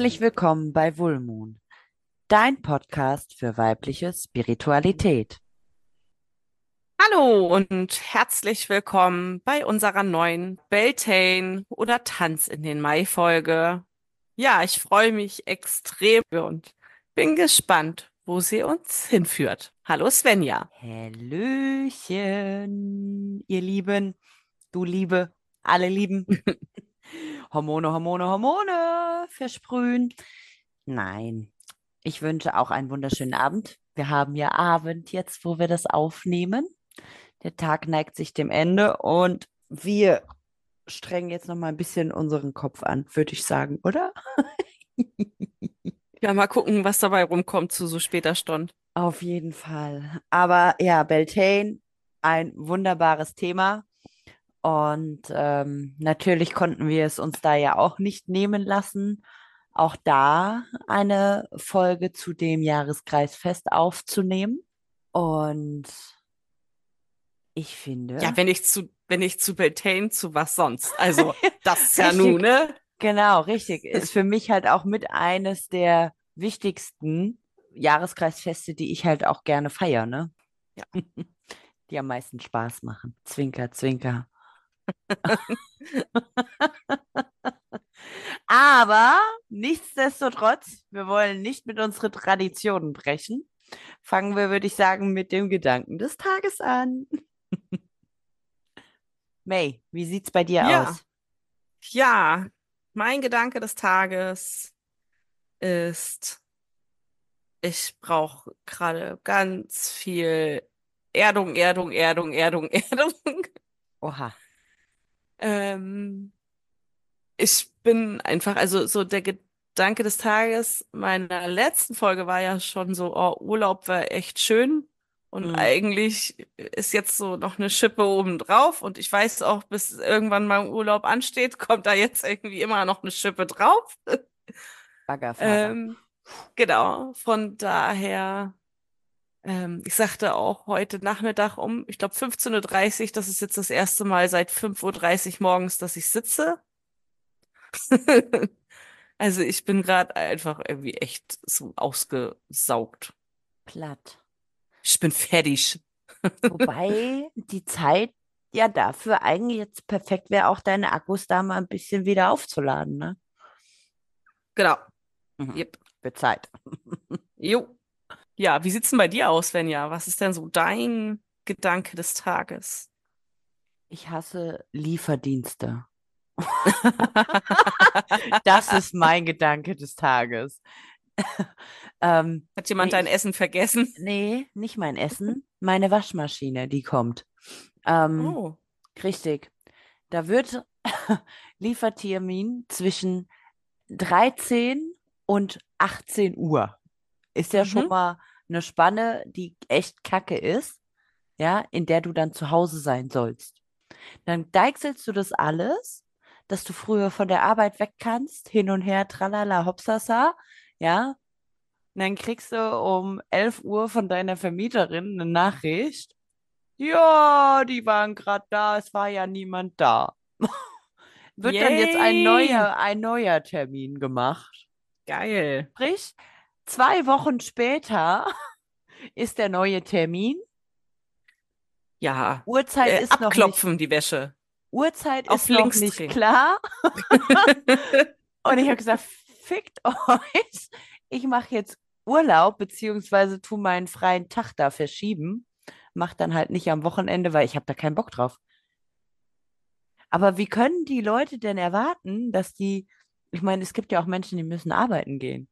Herzlich willkommen bei Wohlmoon, dein Podcast für weibliche Spiritualität. Hallo und herzlich willkommen bei unserer neuen Beltane oder Tanz in den Mai-Folge. Ja, ich freue mich extrem und bin gespannt, wo sie uns hinführt. Hallo Svenja. Hallöchen, ihr Lieben, du Liebe, alle Lieben. Hormone, Hormone, Hormone versprühen. Nein, ich wünsche auch einen wunderschönen Abend. Wir haben ja Abend jetzt, wo wir das aufnehmen. Der Tag neigt sich dem Ende und wir strengen jetzt noch mal ein bisschen unseren Kopf an, würde ich sagen, oder? Ja, mal gucken, was dabei rumkommt zu so später Stunde. Auf jeden Fall. Aber ja, Beltane, ein wunderbares Thema. Und natürlich konnten wir es uns da ja auch nicht nehmen lassen, auch da eine Folge zu dem Jahreskreisfest aufzunehmen. Und ich Ja, finde, wenn ich zu Beltane, zu was sonst? Also, das ist ja nun, richtig, ne? genau, richtig, ist für mich halt auch mit eines der wichtigsten Jahreskreisfeste, die ich halt auch gerne feiere, ne? Ja. Die am meisten Spaß machen. Zwinker, zwinker. Aber nichtsdestotrotz, wir wollen nicht mit unseren Traditionen brechen. Fangen wir, würde ich sagen, mit dem Gedanken des Tages an. May, wie sieht's bei dir Ja, aus? ja, mein Gedanke des Tages ist. Ich brauche gerade ganz viel Erdung, Erdung, Erdung, Erdung, Erdung. Oha. Ähm, Ich bin einfach, also so der Gedanke des Tages meiner letzten Folge war ja schon so, oh, Urlaub war echt schön. Und Mm, eigentlich ist jetzt so noch eine Schippe oben drauf. Und ich weiß auch, bis irgendwann mal Urlaub ansteht, kommt da jetzt irgendwie immer noch eine Schippe drauf. Baggerfahrer. Ähm, genau, von daher. Ich sagte auch heute Nachmittag ich glaube 15:30 Uhr, das ist jetzt das erste Mal seit 5:30 Uhr morgens, dass ich sitze. Also ich bin gerade einfach irgendwie echt so ausgesaugt. Platt. Ich bin fertig. Wobei die Zeit ja dafür eigentlich jetzt perfekt wäre, auch deine Akkus da mal ein bisschen wieder aufzuladen, ne? Genau. Mhm. Yep. Wird Zeit. Jo. Ja, wie sieht's denn bei dir aus, Svenja? Was ist denn so dein Gedanke des Tages? Ich hasse Lieferdienste. Das ist mein Gedanke des Tages. Hat Nee, jemand dein Essen vergessen? nee, nicht mein Essen, meine Waschmaschine, die kommt. Ähm, Oh. richtig. Da wird Liefertermin zwischen 13 und 18 Uhr. Ist ja schon Mhm. mal eine Spanne, die echt kacke ist, ja, in der du dann zu Hause sein sollst. Dann deichselst du das alles, dass du früher von der Arbeit weg kannst, hin und her, tralala, hopsasa, ja. Und dann kriegst du um 11 Uhr von deiner Vermieterin eine Nachricht. Ja, die waren gerade da, es war ja niemand da. Wird dann jetzt Yay! ein neuer Termin gemacht. Geil. Sprich, 2 Wochen später ist der neue Termin. Ja. Uhrzeit ist noch nicht, Abklopfen, die Wäsche. Uhrzeit Auf ist noch links nicht drehen. klar. Und ich habe gesagt, fickt euch. Ich mache jetzt Urlaub, beziehungsweise tu meinen freien Tag da verschieben. Mach dann halt nicht am Wochenende, weil ich habe da keinen Bock drauf. Aber wie können die Leute denn erwarten, dass die, ich meine, es gibt ja auch Menschen, die müssen arbeiten gehen.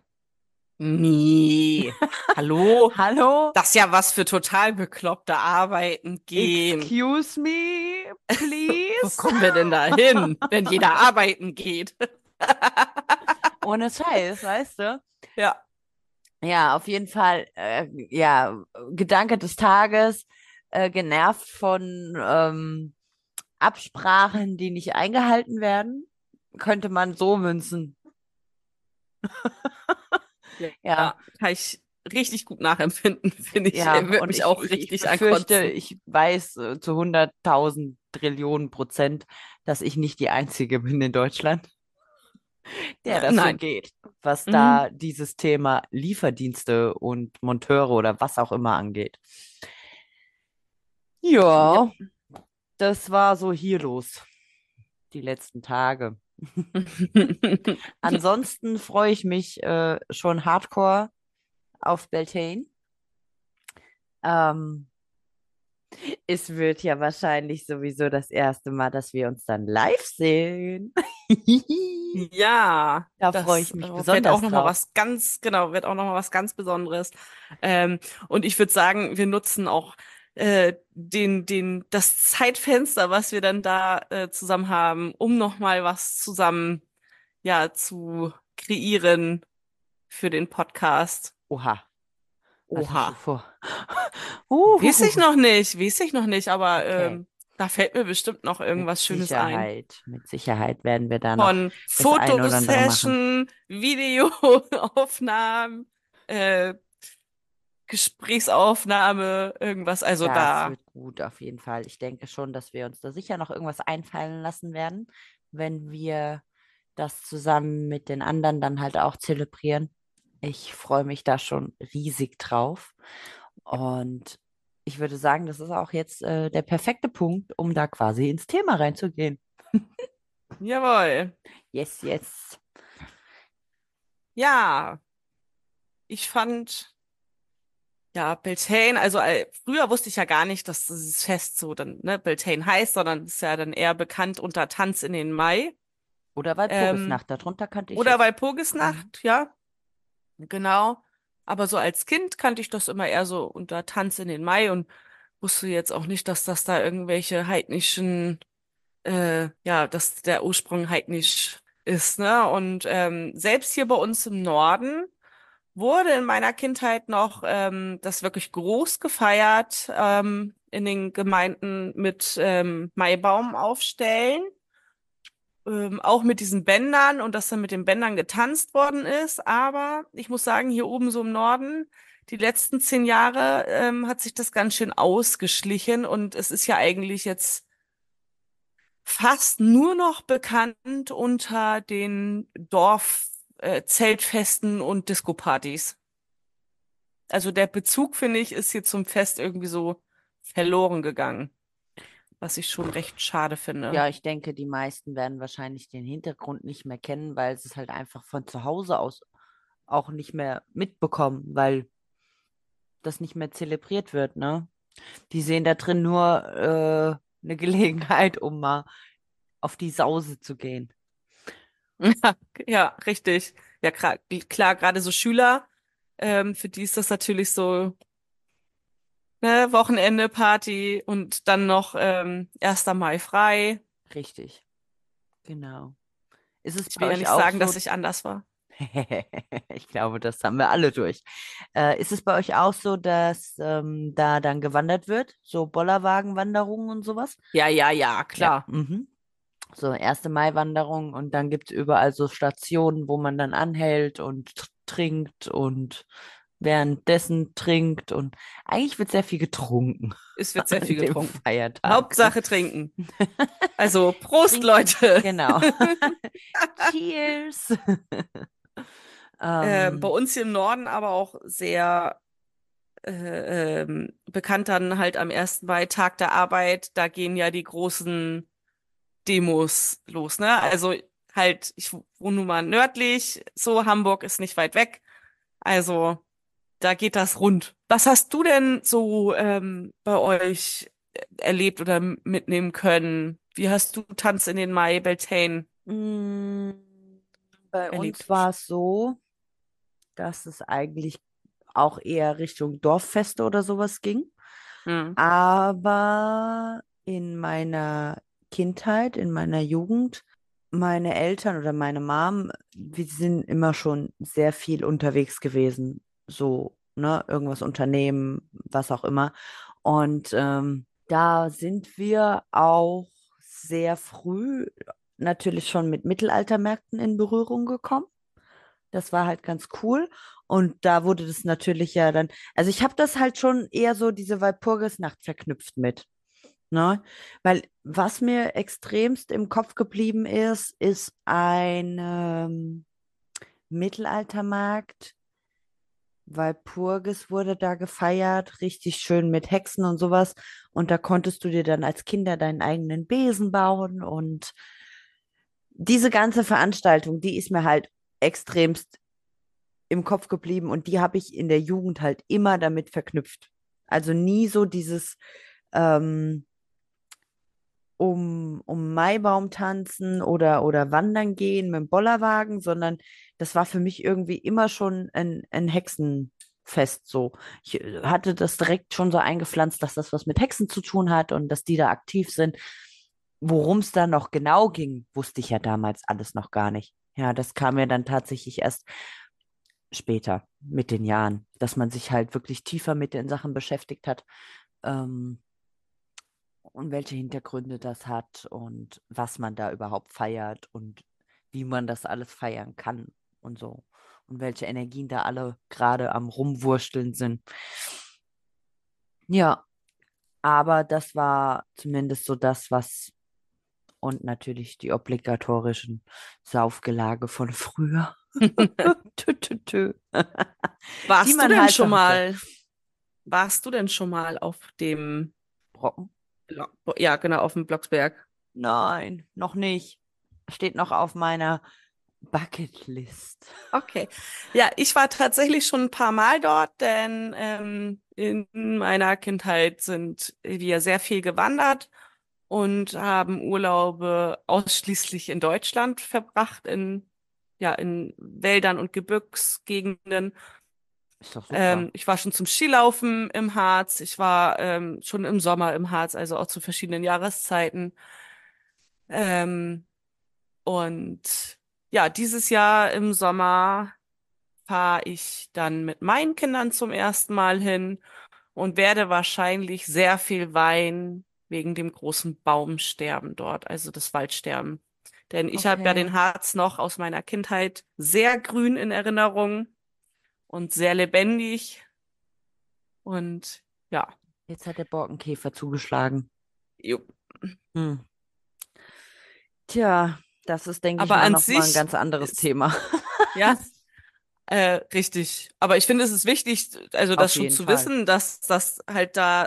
Nee. Hallo? Hallo? Das ist ja was für total bekloppte Arbeiten gehen. Excuse me, Wo please? kommen wir denn da hin, wenn jeder arbeiten geht? Ohne Scheiß, weißt du? Ja. Ja, auf jeden Fall, ja, Gedanke des Tages, genervt von Absprachen, die nicht eingehalten werden, könnte man so münzen. Ja, Ja, kann ich richtig gut nachempfinden, finde ich. ja, Wird und mich auch ich richtig befürchte, ankotzen. ich weiß zu 100.000 Trillionen Prozent, dass ich nicht die Einzige bin in Deutschland. der das so Nein. geht, was Mhm. da dieses Thema Lieferdienste und Monteure oder was auch immer angeht. Ja, Yep. das war so hier los, die letzten Tage. Ansonsten freue ich mich schon hardcore auf Beltane. Ähm, Es wird ja wahrscheinlich sowieso das erste Mal, dass wir uns dann live sehen. Ja, Da freue ich das mich wird auch besonders noch mal drauf. was ganz, genau, wird auch noch mal was ganz Besonderes. Und ich würde sagen, wir nutzen auch das Zeitfenster, was wir dann da zusammen haben, um noch mal was zusammen, ja, zu kreieren für den Podcast. Oha, was hast du Oha. vor? Weiß ich Uhuhu. noch nicht, weiß ich noch nicht, aber Okay, da fällt mir bestimmt noch irgendwas Schönes ein. Mit Sicherheit werden wir da noch Von das ein oder andere machen. Fotosession, Videoaufnahmen, äh, Gesprächsaufnahme, irgendwas. Also Das da, wird gut, auf jeden Fall. Ich denke schon, dass wir uns da sicher noch irgendwas einfallen lassen werden, wenn wir das zusammen mit den anderen dann halt auch zelebrieren. Ich freue mich da schon riesig drauf. Und ich würde sagen, das ist auch jetzt der perfekte Punkt, um da quasi ins Thema reinzugehen. jawohl. Yes, yes. Ja, ich fand, ja, Beltane, also früher wusste ich ja gar nicht, dass dieses Fest so dann, ne, Beltane heißt, sondern ist ja dann eher bekannt unter Tanz in den Mai. Oder Ähm, Walpurgisnacht, darunter kannte ich oder es. Mhm. Walpurgisnacht, ja. Genau. Aber so als Kind kannte ich das immer eher so unter Tanz in den Mai und wusste jetzt auch nicht, dass das da irgendwelche heidnischen, ja, dass der Ursprung heidnisch ist, ne? Und selbst hier bei uns im Norden wurde in meiner Kindheit noch das wirklich groß gefeiert, in den Gemeinden mit Maibaum aufstellen, auch mit diesen Bändern und dass dann mit den Bändern getanzt worden ist. Aber ich muss sagen, hier oben so im Norden, die letzten 10 Jahre, hat sich das ganz schön ausgeschlichen und es ist ja eigentlich jetzt fast nur noch bekannt unter den Zeltfesten und Discopartys. Also der Bezug, finde ich, ist hier zum Fest irgendwie so verloren gegangen, was ich schon recht schade finde. Ja, ich denke, die meisten werden wahrscheinlich den Hintergrund nicht mehr kennen, weil sie es halt einfach von zu Hause aus auch nicht mehr mitbekommen, weil das nicht mehr zelebriert wird, ne? Die sehen da drin nur eine Gelegenheit, um mal auf die Sause zu gehen. Ja, ja, richtig. Ja, klar, gerade so Schüler, für die ist das natürlich so, ne, Wochenende, Party und dann noch 1. Mai frei. Richtig, genau. Ist es Ich bei will ja euch nicht auch sagen, so? dass ich anders war. Ich glaube, das haben wir alle durch. Ist es bei euch auch so, dass da dann gewandert wird? So Bollerwagenwanderungen und sowas? Ja, ja, ja, Ja. klar. Mhm. So 1. Mai-Wanderung und dann gibt es überall so Stationen, wo man dann anhält und trinkt und währenddessen trinkt und eigentlich wird sehr viel getrunken Es wird sehr an viel dem getrunken. Feiertag. Hauptsache trinken. Also Prost, Trinken, Leute. genau. Cheers. Bei Ähm, uns hier im Norden aber auch sehr bekannt dann halt am 1. Mai, Tag der Arbeit. Da gehen ja die großen Demos los, ne? Also halt, ich wohne nun mal nördlich, so Hamburg ist nicht weit weg. Also da geht das rund. Was hast du denn so bei euch erlebt oder mitnehmen können? Wie hast du Tanz in den Mai, Beltane mh, Bei uns erlebt? war es so, dass es eigentlich auch eher Richtung Dorffeste oder sowas ging. Hm. Aber in meiner Kindheit, in meiner Jugend, meine Eltern oder meine Mom, wir sind immer schon sehr viel unterwegs gewesen. So, ne, irgendwas unternehmen, was auch immer. Und da sind wir auch sehr früh natürlich schon mit Mittelaltermärkten in Berührung gekommen. Das war halt ganz cool. Und da wurde das natürlich ja dann, also ich habe das halt schon eher so diese Walpurgisnacht verknüpft mit. Ne? Weil was mir extremst im Kopf geblieben ist, ist ein Mittelaltermarkt. Walpurgis wurde da gefeiert, richtig schön mit Hexen und sowas. Und da konntest du dir dann als Kinder deinen eigenen Besen bauen. Und diese ganze Veranstaltung, die ist mir halt extremst im Kopf geblieben. Und die habe ich in der Jugend halt immer damit verknüpft. Also nie so dieses ähm, um Maibaum tanzen oder wandern gehen mit dem Bollerwagen, sondern das war für mich irgendwie immer schon ein Hexenfest so. Ich hatte das direkt schon so eingepflanzt, dass das was mit Hexen zu tun hat und dass die da aktiv sind. Worum es da noch genau ging, wusste ich ja damals alles noch gar nicht. Ja, das kam mir dann tatsächlich erst später mit den Jahren, dass man sich halt wirklich tiefer mit den Sachen beschäftigt hat. Ähm, und welche Hintergründe das hat und was man da überhaupt feiert und wie man das alles feiern kann und so. Und welche Energien da alle gerade am Rumwursteln sind. Ja, aber das war zumindest so das, was und natürlich die obligatorischen Saufgelage von früher, tü, tü, tü. Die Warst du man denn halt so schon hatte. mal, warst du denn schon mal auf dem, Brocken? Ja, genau, auf dem Blocksberg? Nein, noch nicht. Steht noch auf meiner Bucketlist. Okay. Ja, ich war tatsächlich schon ein paar Mal dort, denn in meiner Kindheit sind wir sehr viel gewandert und haben Urlaube ausschließlich in Deutschland verbracht, ja, in Wäldern und Gebirgsgegenden. Ist doch super. Ich war schon zum Skilaufen im Harz, ich war schon im Sommer im Harz, also auch zu verschiedenen Jahreszeiten. Ähm, und ja, dieses Jahr im Sommer fahre ich dann mit meinen Kindern zum ersten Mal hin und werde wahrscheinlich sehr viel weinen wegen dem großen Baumsterben dort, also das Waldsterben. Denn ich habe ja den Okay. Harz noch aus meiner Kindheit sehr grün in Erinnerung und sehr lebendig. Und ja, Jetzt hat der Borkenkäfer zugeschlagen. jo. Hm. Tja, das ist, denke ich Aber mal, an nochmal ein sich ganz anderes ist, Thema. ja, richtig. Aber ich finde, es ist wichtig, also das Auf schon jeden zu Fall. wissen, dass das halt da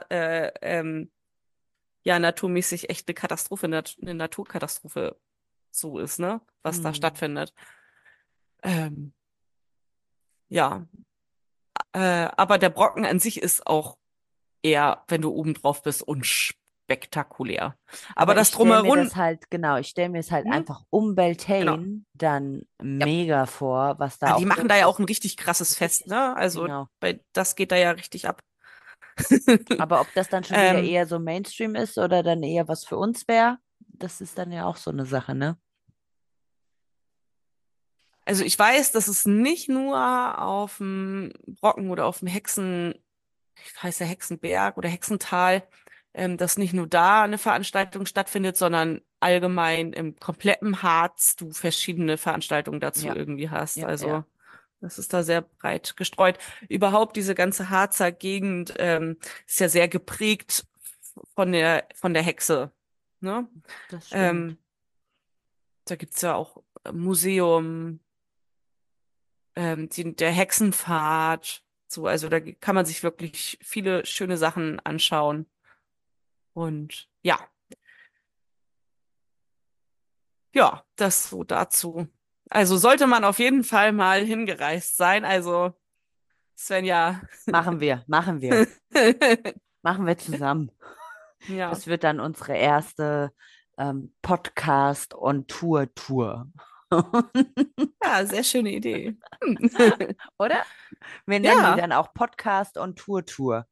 ja naturmäßig echt eine Katastrophe, eine Naturkatastrophe so ist, ne? Was da Hm. stattfindet. Ähm, ja, aber der Brocken an sich ist auch eher, wenn du oben drauf bist, unspektakulär. Aber Aber ich das stelle mir Drumherum, das halt, genau, ich stelle mir es halt hm, einfach um genau. Beltane dann Ja. mega vor, was Ah, da die auch machen los da ja auch ist. ein richtig krasses Fest, Richtig. ne? Also Genau. das geht da ja richtig ab. Aber ob das dann schon wieder Ähm, eher so Mainstream ist oder dann eher was für uns wäre, das ist dann ja auch so eine Sache, ne? also ich weiß, dass es nicht nur auf dem Brocken oder auf dem heißt der Hexenberg oder Hexental, dass nicht nur da eine Veranstaltung stattfindet, sondern allgemein im kompletten Harz du verschiedene Veranstaltungen dazu Ja, irgendwie hast. ja, ja. Also das ist da sehr breit gestreut. Überhaupt diese ganze Harzer Gegend ist ja sehr geprägt von der Hexe. Ne? Das stimmt. Ähm, Da gibt's ja auch Museum, der Hexenpfad. So, also da kann man sich wirklich viele schöne Sachen anschauen. Und ja, ja, das so dazu. Also sollte man auf jeden Fall mal hingereist sein. Also Svenja, Machen wir, machen wir. Machen wir zusammen. ja, Das wird dann unsere erste Podcast- und Tour-Tour. ja, sehr schöne Idee. Oder? Wir nennen die Ja, dann auch Podcast- und Tour-Tour.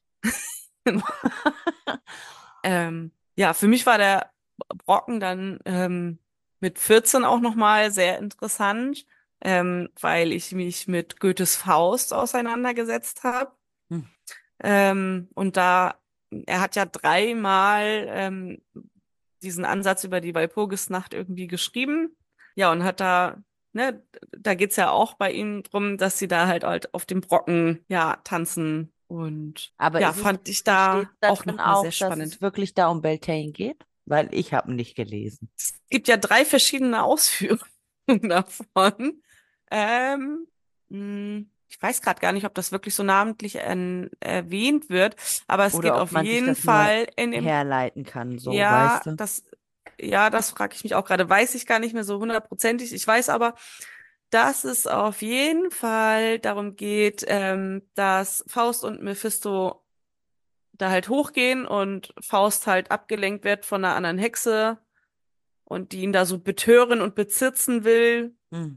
ja, für mich war der Brocken dann mit 14 auch nochmal sehr interessant, weil ich mich mit Goethes Faust auseinandergesetzt habe. Hm, Und da, er hat ja dreimal diesen Ansatz über die Walpurgisnacht irgendwie geschrieben. Ja, und hat da, ne, da geht's ja auch bei ihm drum, dass sie da halt auf dem Brocken, ja, tanzen Und Aber ja, fand ich steht da da auch drin nochmal auch, sehr dass es spannend. wirklich da um Beltane geht? Weil ich habe nicht gelesen. Es gibt ja drei verschiedene Ausführungen davon. Ähm, Ich weiß gerade gar nicht, ob das wirklich so namentlich erwähnt wird, aber es geht Oder ob auf man sich jeden das nur Fall in dem, herleiten kann, so, weißt ja, du? das frage ich mich auch gerade, weiß ich gar nicht mehr so hundertprozentig. Ich weiß aber, dass es auf jeden Fall darum geht, dass Faust und Mephisto da halt hochgehen und Faust halt abgelenkt wird von einer anderen Hexe und die ihn da so betören und bezirzen will. Hm.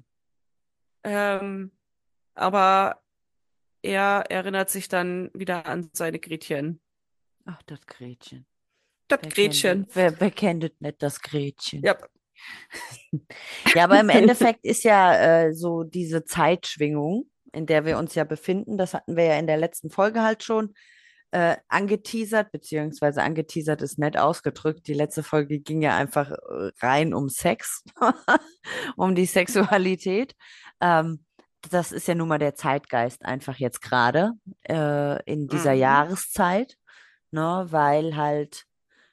Ähm, aber er erinnert sich dann wieder an seine Gretchen. Ach, das Gretchen. Das Gretchen. Wer kennt es nicht, das Gretchen? Ja. Ja, aber im Endeffekt ist ja so diese Zeitschwingung, in der wir uns ja befinden, das hatten wir ja in der letzten Folge halt schon angeteasert, beziehungsweise angeteasert ist nett ausgedrückt. Die letzte Folge ging ja einfach rein um Sex, um die Sexualität. Ähm, Das ist ja nun mal der Zeitgeist einfach jetzt gerade in dieser Mhm. Jahreszeit, ne, weil halt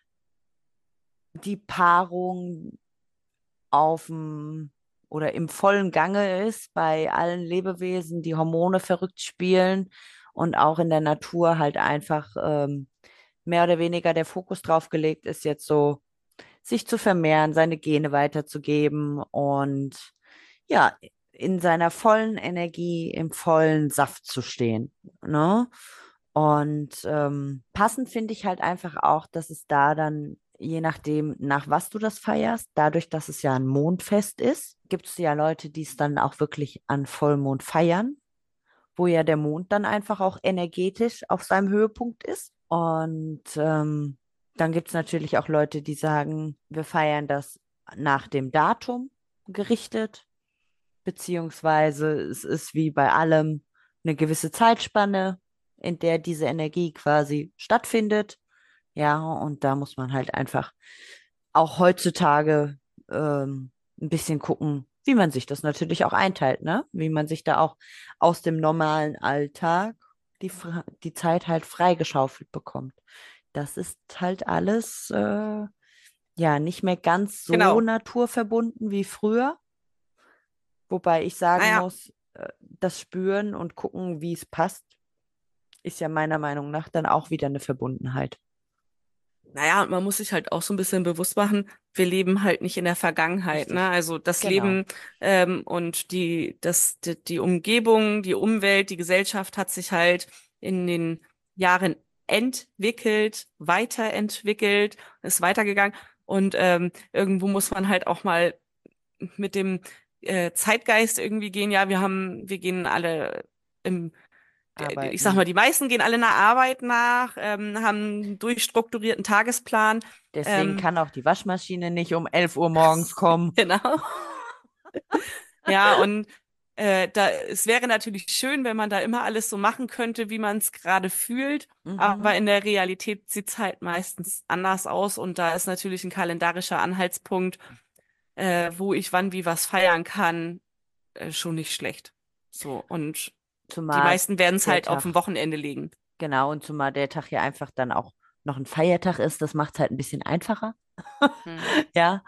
die Paarung auf dem oder im vollen Gange ist bei allen Lebewesen, die Hormone verrückt spielen und auch in der Natur halt einfach mehr oder weniger der Fokus drauf gelegt ist, jetzt so sich zu vermehren, seine Gene weiterzugeben und ja, in seiner vollen Energie, im vollen Saft zu stehen, ne? Und passend finde ich halt einfach auch, dass es da dann, je nachdem, nach was du das feierst, dadurch, dass es ja ein Mondfest ist, gibt es ja Leute, die es dann auch wirklich an Vollmond feiern, wo ja der Mond dann einfach auch energetisch auf seinem Höhepunkt ist. Und dann gibt es natürlich auch Leute, die sagen, wir feiern das nach dem Datum gerichtet, beziehungsweise es ist wie bei allem eine gewisse Zeitspanne, in der diese Energie quasi stattfindet. Ja, und da muss man halt einfach auch heutzutage ein bisschen gucken, wie man sich das natürlich auch einteilt, ne? Wie man sich da auch aus dem normalen Alltag die Zeit halt freigeschaufelt bekommt. Das ist halt alles ja nicht mehr ganz so Genau. naturverbunden wie früher. Wobei ich sagen Naja, muss, das Spüren und gucken, wie es passt, ist ja meiner Meinung nach dann auch wieder eine Verbundenheit. naja, man muss sich halt auch so ein bisschen bewusst machen, wir leben halt nicht in der Vergangenheit, ne? Richtig. Also das Genau. Leben und die Umgebung, die Umwelt, die Gesellschaft hat sich halt in den Jahren entwickelt, weiterentwickelt, ist weitergegangen. Und irgendwo muss man halt auch mal mit dem Zeitgeist irgendwie gehen. Ja, wir gehen alle im ich sag Arbeiten. mal, die meisten gehen alle einer Arbeit nach, haben einen durchstrukturierten Tagesplan. Deswegen Ähm, kann auch die Waschmaschine nicht um 11 Uhr morgens kommen. genau. Ja, und es wäre natürlich schön, wenn man da immer alles so machen könnte, wie man es gerade fühlt. Mhm. Aber in der Realität sieht es halt meistens anders aus. Und da ist natürlich ein kalendarischer Anhaltspunkt, wo ich wann wie was feiern kann, schon nicht schlecht. So, und die Zumal meisten werden es der halt auf ein Tag, Wochenende legen. genau, und zumal der Tag ja einfach dann auch noch ein Feiertag ist, das macht es halt ein bisschen einfacher. Hm. Ja,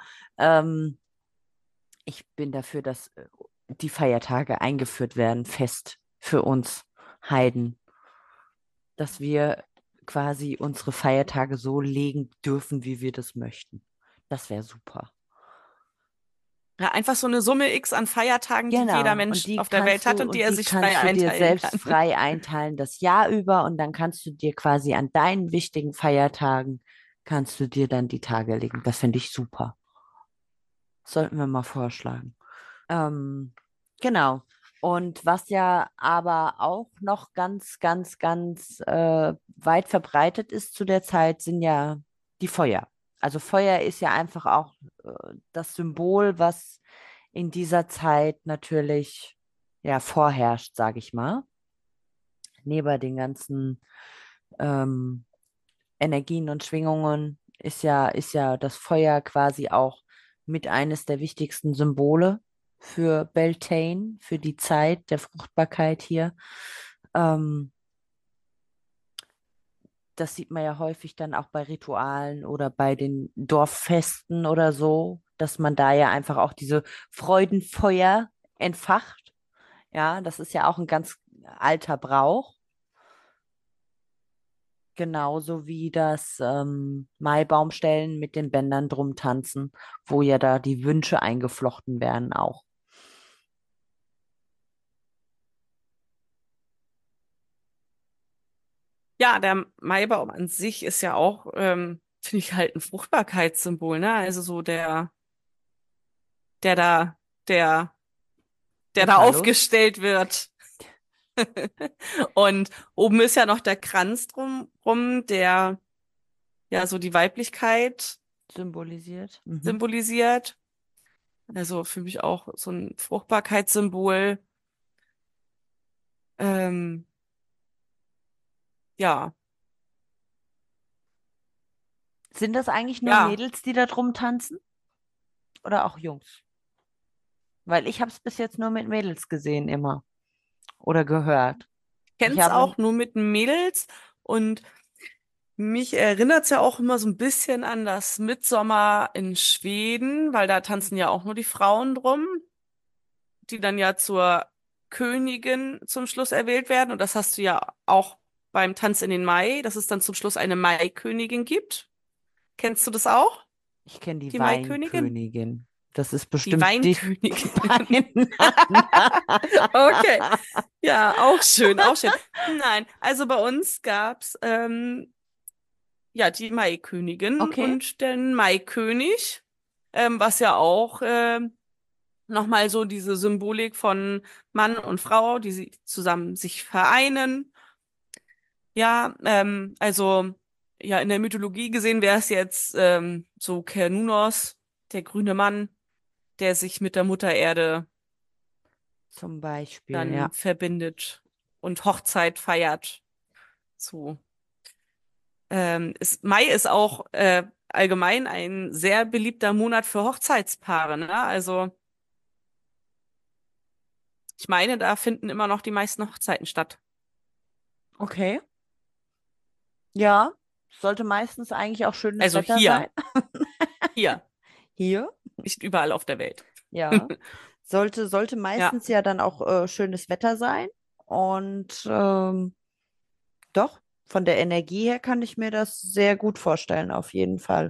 ich bin dafür, dass die Feiertage eingeführt werden, fest für uns Heiden, dass wir quasi unsere Feiertage so legen dürfen, wie wir das möchten. Das wäre super. Ja, einfach so eine Summe X an Feiertagen, die jeder Genau, und Mensch auf der Welt hat und die er die sich frei kannst du dir einteilen selbst kann. frei einteilen das Jahr über und dann kannst du dir quasi an deinen wichtigen Feiertagen kannst du dir dann die Tage legen. Das finde ich super. Sollten wir mal vorschlagen. Ähm, genau. Und was ja aber auch noch ganz weit verbreitet ist zu der Zeit, sind ja die Feuer. Also Feuer ist ja einfach auch das Symbol, was in dieser Zeit natürlich ja vorherrscht, sage ich mal. Neben den ganzen ähm, Energien und Schwingungen ist ja das Feuer quasi auch mit eines der wichtigsten Symbole für Beltane, für die Zeit der Fruchtbarkeit hier. Ähm, das sieht man ja häufig dann auch bei Ritualen oder bei den Dorffesten oder so, dass man da ja einfach auch diese Freudenfeuer entfacht. Ja, das ist ja auch ein ganz alter Brauch. Genauso wie das Maibaumstellen mit den Bändern drum tanzen, wo ja da die Wünsche eingeflochten werden auch. Ja, der Maibaum an sich ist ja auch, finde ich, halt ein Fruchtbarkeitssymbol, ne? Also so der da, der, der Der da Phallus aufgestellt wird. Und oben ist ja noch der Kranz rum, der ja so die Weiblichkeit symbolisiert. Mhm. symbolisiert. Also für mich auch so ein Fruchtbarkeitssymbol. Ähm, ja, Sind das eigentlich nur ja, Mädels, die da drum tanzen? Oder auch Jungs? Weil ich habe es bis jetzt nur mit Mädels gesehen immer oder gehört. Ich kenn's habe, auch nur mit Mädels und mich erinnert's ja auch immer so ein bisschen an das Mitsommer in Schweden, weil da tanzen ja auch nur die Frauen drum, die dann ja zur Königin zum Schluss erwählt werden. Und das hast du ja auch beim Tanz in den Mai, dass es dann zum Schluss eine Maikönigin gibt. Kennst du das auch? ich kenne die Die Maikönigin? Weinkönigin. Das ist Die bestimmt die Weinkönigin. beieinander. Okay. Ja, auch schön, auch schön. Nein, also bei uns gab's ja die Maikönigin Okay, und den Maikönig, was ja auch nochmal so diese Symbolik von Mann und Frau, die sie zusammen sich vereinen. Ja, also ja, in der Mythologie gesehen wäre es jetzt so Cernunnos, der grüne Mann, der sich mit der Mutter Erde zum Beispiel, dann ja. verbindet und Hochzeit feiert. So. Mai ist auch allgemein ein sehr beliebter Monat für Hochzeitspaare, ne? Also ich meine, da finden immer noch die meisten Hochzeiten statt. Okay. Ja, sollte meistens eigentlich auch schönes Also Wetter sein. hier, Hier, nicht überall auf der Welt. ja. Sollte Ja, meistens ja dann auch schönes Wetter sein. Und doch, von der Energie her kann ich mir das sehr gut vorstellen, auf jeden Fall.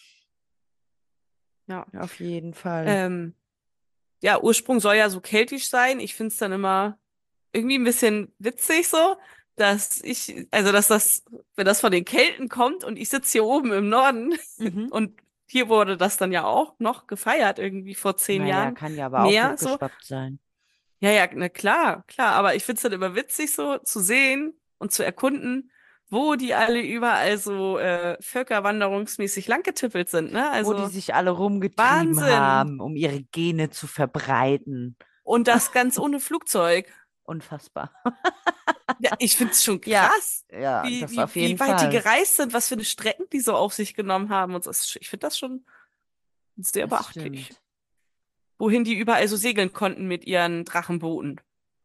ja. Auf jeden Fall. Ähm, ja, Ursprung soll ja so keltisch sein. Ich finde es dann immer irgendwie ein bisschen witzig so, also dass das, wenn das von den Kelten kommt und ich sitze hier oben im Norden Mhm. und hier wurde das dann ja auch noch gefeiert, irgendwie vor 10 Jahren Kann ja aber auch mehr so. hochgeschwappt sein. Ja, ja, na klar, klar, aber ich finde es dann immer witzig so zu sehen und zu erkunden, wo die alle überall so völkerwanderungsmäßig langgetippelt sind, ne? Wo die Also sich alle rumgetrieben Wahnsinn. haben, um ihre Gene zu verbreiten. Und das ganz ohne Flugzeug. Unfassbar. Ja, ich finde es schon Ja, krass, ja, wie, das wie, auf jeden wie weit die Fall. gereist sind, was für eine Strecken die so auf sich genommen haben. Und das, ich finde das schon sehr Das beachtlich. stimmt. Wohin die überall so segeln konnten mit ihren Drachenbooten.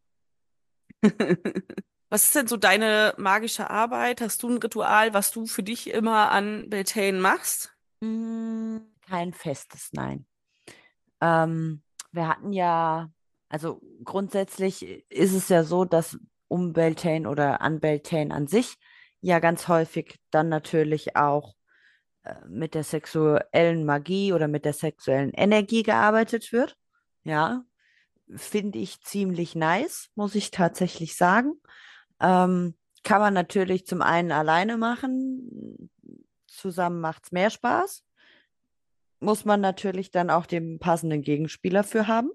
Was ist denn so deine magische Arbeit? Hast du ein Ritual, was du für dich immer an Beltane machst? Kein festes Nein. Ähm, wir hatten ja, also grundsätzlich ist es ja so, dass um Beltane oder an Beltane an sich ja ganz häufig dann natürlich auch mit der sexuellen Magie oder mit der sexuellen Energie gearbeitet wird. Ja, finde ich ziemlich nice, muss ich tatsächlich sagen. Kann man natürlich zum einen alleine machen, zusammen macht es mehr Spaß. Muss man natürlich dann auch den passenden Gegenspieler für haben.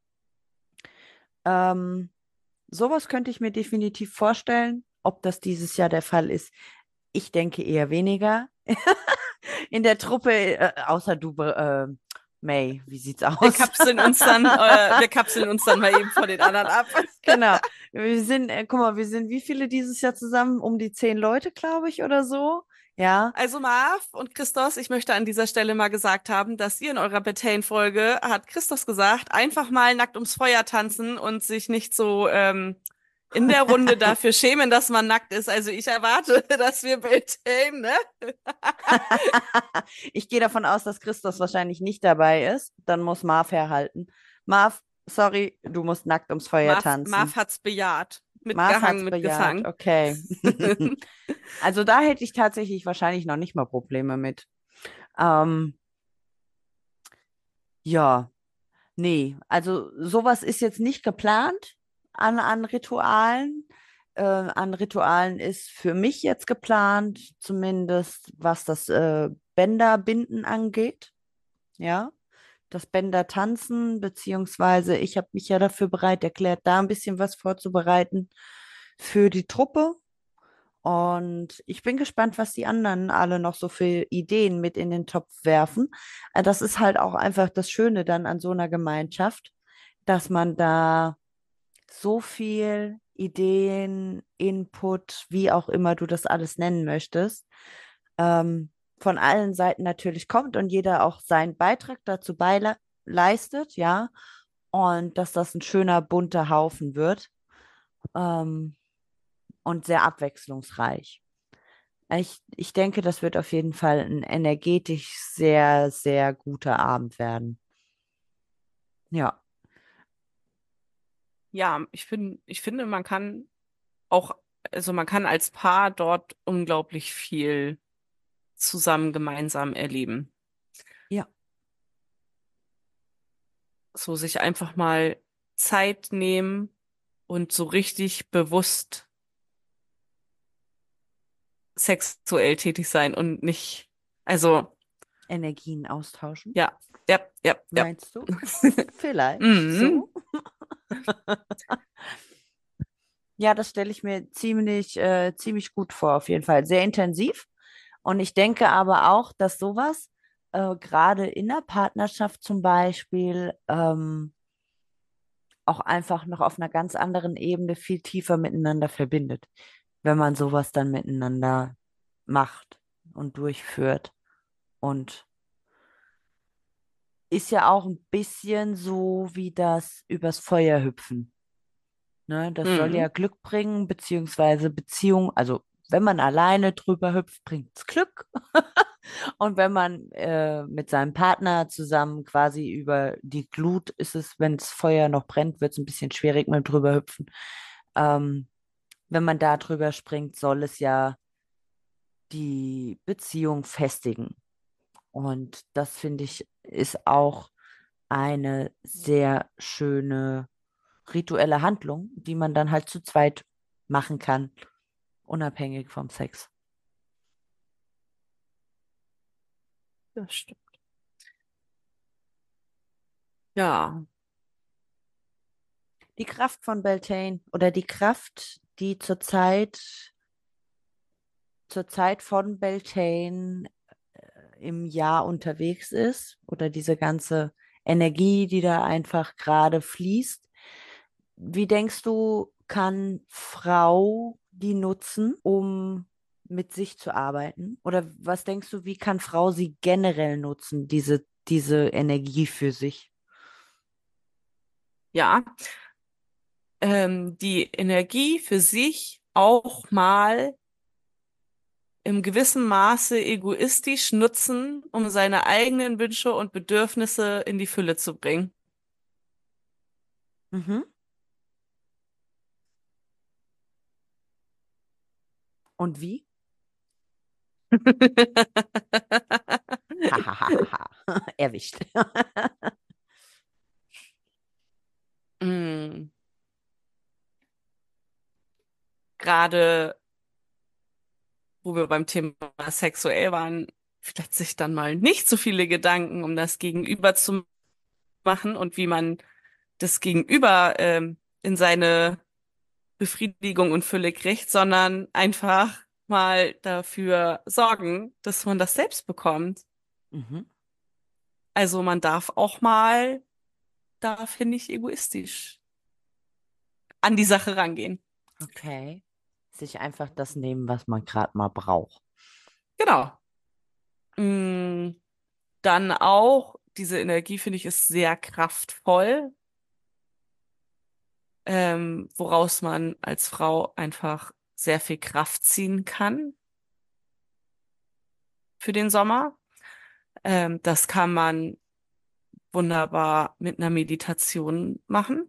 Ähm, sowas könnte ich mir definitiv vorstellen. Ob das dieses Jahr der Fall ist, ich denke eher weniger. In der Truppe, außer du, May, wie sieht's aus? Wir kapseln uns dann mal eben von den anderen ab. Genau. Wir sind, guck mal, wir sind wie viele dieses Jahr zusammen? Um die 10 Leute, glaube ich, oder so. Ja. Also Marv und Christos, ich möchte an dieser Stelle mal gesagt haben, dass ihr in eurer Bethane-Folge, hat Christos gesagt, einfach mal nackt ums Feuer tanzen und sich nicht so in der Runde dafür schämen, dass man nackt ist. Also ich erwarte, dass wir Beltane, ne? Ich gehe davon aus, dass Christos wahrscheinlich nicht dabei ist. Dann muss Marv herhalten. Marv, sorry, du musst nackt ums Feuer Marv tanzen. hat's bejaht. Marv Mitgehangen, hat's bejaht, mitgefangen. okay. Also da hätte ich tatsächlich wahrscheinlich noch nicht mal Probleme mit. Ähm, ja, nee, also sowas ist jetzt nicht geplant an Ritualen. An Ritualen ist für mich jetzt geplant, zumindest was das Bänderbinden angeht. Ja, das Bändertanzen, beziehungsweise ich habe mich ja dafür bereit erklärt, da ein bisschen was vorzubereiten für die Truppe. Und ich bin gespannt, was die anderen alle noch so für Ideen mit in den Topf werfen. Das ist halt auch einfach das Schöne dann an so einer Gemeinschaft, dass man da so viel Ideen, Input, wie auch immer du das alles nennen möchtest, von allen Seiten natürlich kommt und jeder auch seinen Beitrag dazu leistet, ja. Und dass das ein schöner, bunter Haufen wird, ähm, und sehr abwechslungsreich. Ich denke, das wird auf jeden Fall ein energetisch sehr, sehr guter Abend werden. Ja, Ja, ich finde, man kann auch, also man kann als Paar dort unglaublich viel zusammen gemeinsam erleben. ja, So sich einfach mal Zeit nehmen und so richtig bewusst sexuell tätig sein und nicht, also, Energien austauschen, ja, ja, ja, ja. meinst du? Vielleicht Mhm. so. Ja, das stelle ich mir ziemlich gut vor, auf jeden Fall. Sehr intensiv. Und ich denke aber auch, dass sowas, gerade in der Partnerschaft zum Beispiel, auch einfach noch auf einer ganz anderen Ebene viel tiefer miteinander verbindet, wenn man sowas dann miteinander macht und durchführt. Und ist ja auch ein bisschen so wie das übers Feuer hüpfen. Ne? Das soll ja Mhm. Glück bringen, beziehungsweise Beziehung. Also wenn man alleine drüber hüpft, bringt es Glück. Und wenn man mit seinem Partner zusammen quasi über die Glut ist es, wenn das Feuer noch brennt, wird es ein bisschen schwierig mit drüber hüpfen. Ähm, wenn man da drüber springt, soll es ja die Beziehung festigen. Und das finde ich ist auch eine sehr schöne rituelle Handlung, die man dann halt zu zweit machen kann, unabhängig vom Sex. Das stimmt. Ja, Die Kraft von Beltane oder die Kraft, die zur Zeit von Beltane im Jahr unterwegs ist oder diese ganze Energie, die da einfach gerade fließt. Wie denkst du, kann Frau die nutzen, um mit sich zu arbeiten? Oder was denkst du, wie kann Frau sie generell nutzen, diese Energie für sich? ja. Die Energie für sich auch mal im gewissen Maße egoistisch nutzen, um seine eigenen Wünsche und Bedürfnisse in die Fülle zu bringen. Mhm. Und wie? Hahaha. Erwischt. Mm, Gerade wo wir beim Thema sexuell waren, vielleicht sich dann mal nicht so viele Gedanken um das Gegenüber zu machen und wie man das Gegenüber in seine Befriedigung und Fülle kriegt, sondern einfach mal dafür sorgen, dass man das selbst bekommt. Mhm. Also man darf auch mal, da finde ich, egoistisch an die Sache rangehen. Okay. Sich einfach das nehmen, was man gerade mal braucht. Genau. Mm, Dann auch, diese Energie, finde ich, ist sehr kraftvoll. woraus man als Frau einfach sehr viel Kraft ziehen kann für den Sommer. Das kann man wunderbar mit einer Meditation machen.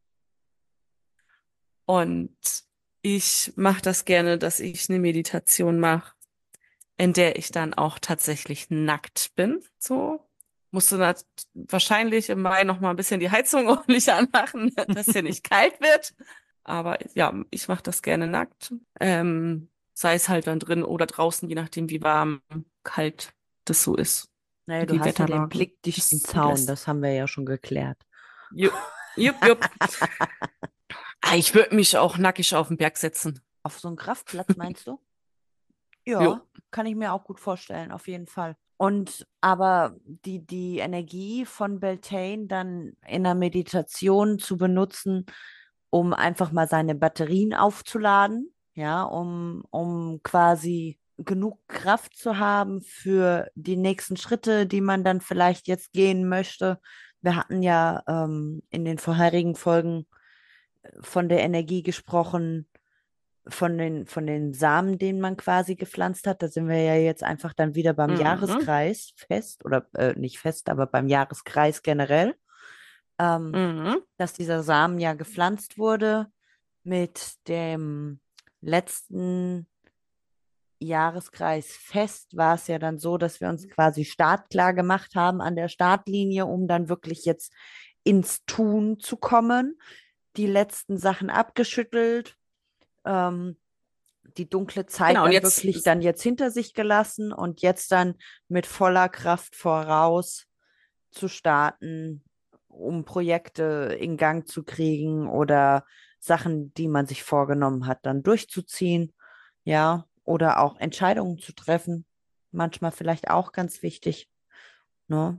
Und ich mache das gerne, dass ich eine Meditation mache, in der ich dann auch tatsächlich nackt bin. So musste wahrscheinlich im Mai noch mal ein bisschen die Heizung ordentlich anmachen, dass hier nicht kalt wird. Aber ja, ich mache das gerne nackt. Sei es halt dann drin oder draußen, je nachdem, wie warm, kalt das so ist, Naja, wie du die hast ja den Wetterlage blickdichten es Zaun, zulässt. das haben wir ja schon geklärt. Jupp, jupp, jupp. Ich würde mich auch nackig auf den Berg setzen. Auf so einen Kraftplatz meinst du? Ja, Jo. kann ich mir auch gut vorstellen, auf jeden Fall. Und aber die Energie von Beltane dann in der Meditation zu benutzen, um einfach mal seine Batterien aufzuladen, ja, um quasi genug Kraft zu haben für die nächsten Schritte, die man dann vielleicht jetzt gehen möchte. Wir hatten ja in den vorherigen Folgen von der Energie gesprochen, von den Samen, den man quasi gepflanzt hat. Da sind wir ja jetzt einfach dann wieder beim Mhm. Jahreskreis fest oder nicht fest, aber beim Jahreskreis generell, Mhm. dass dieser Samen ja gepflanzt wurde mit dem letzten Jahreskreisfest war es ja dann so, dass wir uns quasi startklar gemacht haben an der Startlinie, um dann wirklich jetzt ins Tun zu kommen, die letzten Sachen abgeschüttelt, ähm, die dunkle Zeit Genau, und dann jetzt, wirklich dann jetzt hinter sich gelassen und jetzt dann mit voller Kraft voraus zu starten, um Projekte in Gang zu kriegen oder Sachen, die man sich vorgenommen hat, dann durchzuziehen, ja, oder auch Entscheidungen zu treffen. Manchmal vielleicht auch ganz wichtig, ne?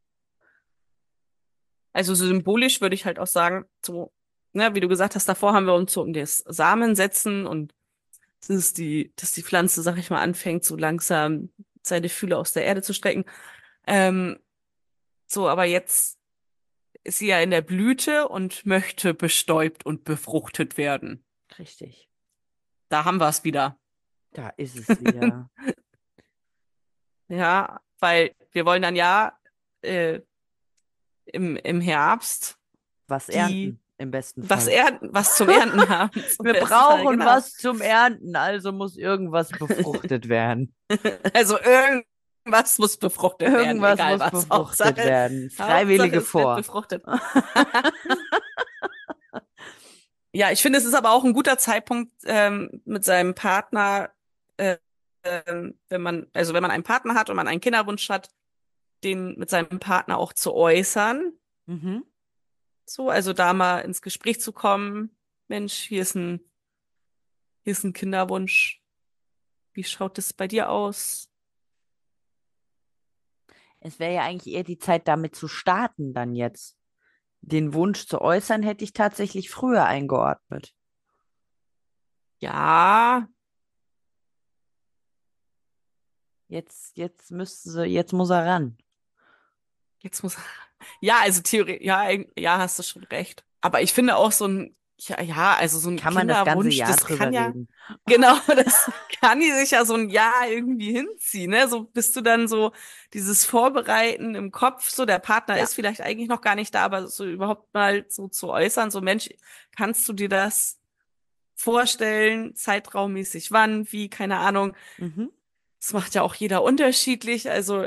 also so symbolisch würde ich halt auch sagen, so, ne, wie du gesagt hast, davor haben wir uns so um das Samen setzen und dass die Pflanze, sag ich mal, anfängt, so langsam seine Fühler aus der Erde zu strecken. Ähm, so, aber jetzt ist sie ja in der Blüte und möchte bestäubt und befruchtet werden. Richtig. Da haben wir es wieder. Da ist es wieder. Ja, weil wir wollen dann ja äh, im Herbst Was die ernten, im besten Fall. Was zum Ernten haben, zum Wir besten Fall, brauchen genau. was zum Ernten, also muss irgendwas befruchtet werden. Also irgendwas muss befruchtet werden, Irgendwas egal muss was. befruchtet werden. Hauptsache Freiwillige es wird vor. befruchtet. Ja, ich finde, es ist aber auch ein guter Zeitpunkt, mit seinem Partner, äh, wenn man einen Partner hat und man einen Kinderwunsch hat, den mit seinem Partner auch zu äußern. Mhm. So, also da mal ins Gespräch zu kommen. Mensch, hier ist ein Kinderwunsch. Wie schaut es bei dir aus? Es wäre ja eigentlich eher die Zeit, damit zu starten, dann jetzt. Den Wunsch zu äußern, hätte ich tatsächlich früher eingeordnet. Ja, Jetzt muss er ran. jetzt muss, ja, also Theorie, ja, ja, hast du schon recht. Aber ich finde auch also so ein Kann man das ganze Kinderwunsch, Jahr das kann drüber ja, reden. genau, das kann die sich ja so ein Jahr irgendwie hinziehen, ne? So bist du dann so dieses Vorbereiten im Kopf, so der Partner Ja. ist vielleicht eigentlich noch gar nicht da, aber so überhaupt mal so zu äußern, so Mensch, kannst du dir das vorstellen, zeitraummäßig wann, wie, keine Ahnung. Mhm. Das macht ja auch jeder unterschiedlich. Also,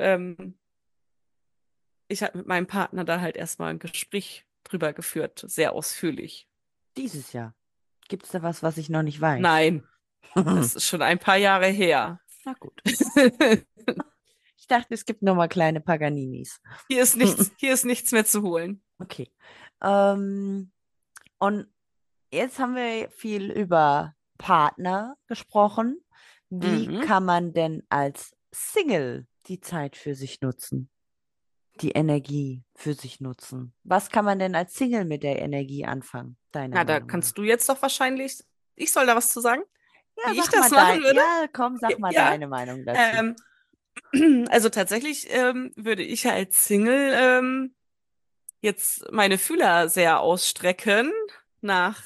ich habe mit meinem Partner da halt erstmal ein Gespräch drüber geführt, sehr ausführlich. Dieses Jahr. Gibt es da was, was ich noch nicht weiß? Nein, das ist schon ein paar Jahre her. Na gut. Ich dachte, es gibt noch mal kleine Paganinis. Hier ist nichts mehr zu holen. Okay. Ähm, und jetzt haben wir viel über Partner gesprochen. Wie Mhm. kann man denn als Single die Zeit für sich nutzen, die Energie für sich nutzen? Was kann man denn als Single mit der Energie anfangen, deiner Na, da Meinung kannst nach? du jetzt doch wahrscheinlich, ich soll da was zu sagen, Ja, wie ich sag mal das machen würde? ja, komm, sag mal Ja. deine Meinung dazu. Ähm, also tatsächlich würde ich als Single jetzt meine Fühler sehr ausstrecken nach.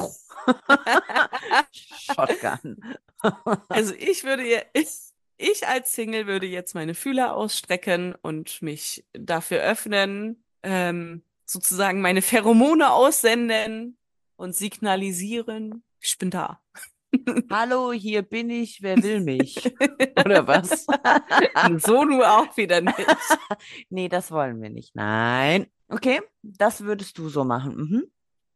Shotgun. Also ich als Single würde jetzt meine Fühler ausstrecken und mich dafür öffnen, sozusagen meine Pheromone aussenden und signalisieren, ich bin da. Hallo, hier bin ich, wer will mich? Oder was? So nur auch wieder nicht. Nee, das wollen wir nicht. Nein. Okay, das würdest du so machen. Mhm.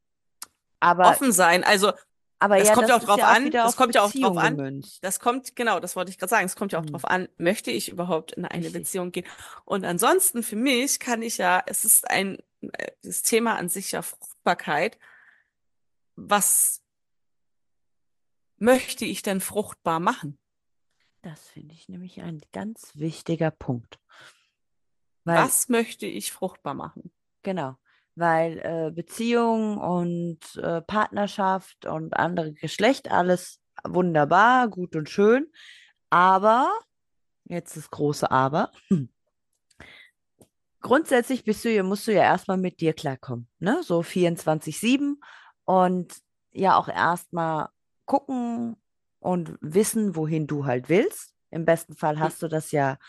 Aber, Offen sein. Also aber es ja, kommt ja das auch ist drauf ja auch an, wieder das auf kommt ja auch drauf Beziehung an, gemünzt. genau, das wollte ich gerade sagen, es kommt ja auch Hm, drauf an, möchte ich überhaupt in eine richtig. Beziehung gehen? Und ansonsten für mich kann ich ja, es ist das Thema an sich ja Fruchtbarkeit. Was möchte ich denn fruchtbar machen? Das finde ich nämlich ein ganz wichtiger Punkt. Weil, Was möchte ich fruchtbar machen? genau, weil Beziehung und Partnerschaft und andere Geschlecht, alles wunderbar, gut und schön. Aber, jetzt das große Aber, grundsätzlich musst du ja erstmal mit dir klarkommen, ne? So 24/7 und ja auch erstmal gucken und wissen, wohin du halt willst. Im besten Fall Hm, hast du das ja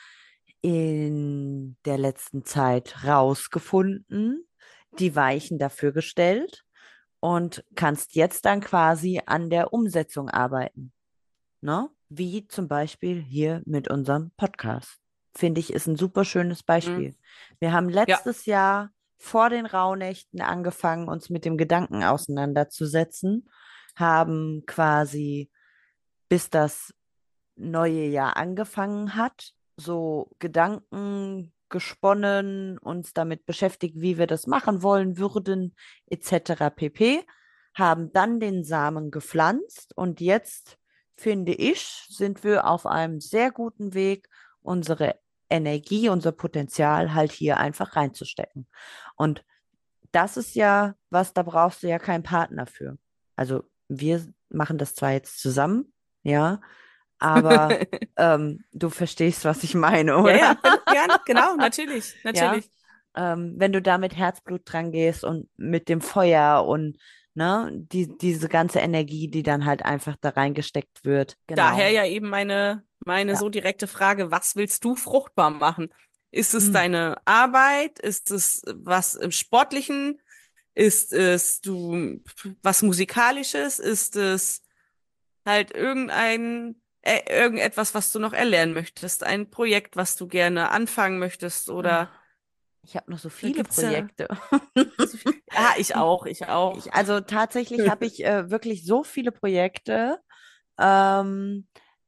in der letzten Zeit rausgefunden, die Weichen dafür gestellt und kannst jetzt dann quasi an der Umsetzung arbeiten, ne? Wie zum Beispiel hier mit unserem Podcast. Finde ich, ist ein super schönes hm. Beispiel. Wir haben Ja, letztes Jahr vor den Rauhnächten angefangen, uns mit dem Gedanken auseinanderzusetzen, haben quasi, bis das neue Jahr angefangen hat, so Gedanken gesponnen, uns damit beschäftigt, wie wir das machen wollen würden, etc. pp. Haben dann den Samen gepflanzt und jetzt, finde ich, sind wir auf einem sehr guten Weg, unsere Energie, unser Potenzial halt hier einfach reinzustecken. Und das ist ja was, da brauchst du ja keinen Partner für. Also wir machen das zwar jetzt zusammen, ja, aber du verstehst, was ich meine, ja, oder? ja, ja, genau, natürlich, Ja, natürlich. wenn du da mit Herzblut dran gehst und mit dem Feuer und ne, diese ganze Energie, die dann halt einfach da reingesteckt wird. Daher Genau. ja eben meine Ja. so direkte Frage, was willst du fruchtbar machen? Ist es Hm. deine Arbeit? Ist es was im Sportlichen? Ist es was Musikalisches? Ist es halt irgendetwas, was du noch erlernen möchtest? Ein Projekt, was du gerne anfangen möchtest? Oder Ah, ich habe noch so da viele gibt's ja Projekte. so viel. Ja, ich auch, ich auch. Also tatsächlich habe ich wirklich so viele Projekte, ähm,